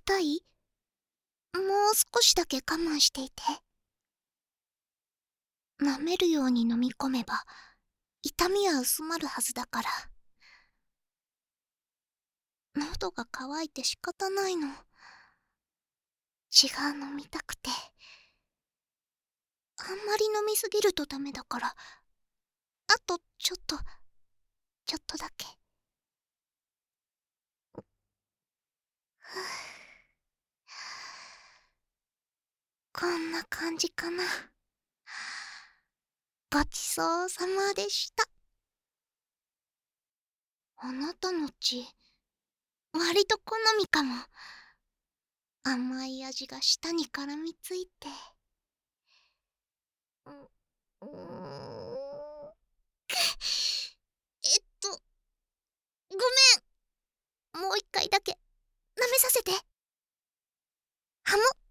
たい？もう少しだけ我慢していて。舐めるように飲み込めば痛みは薄まるはずだから。喉が渇いて仕方ないの。血が飲みたくて。あんまり飲みすぎるとダメだから、あとちょっとだけ。こんな感じかな。ごちそうさまでした。あなたの血、割と好みかも。甘い味が舌に絡みついて。うーんごめん、もう一回だけ舐めさせて。ハモ。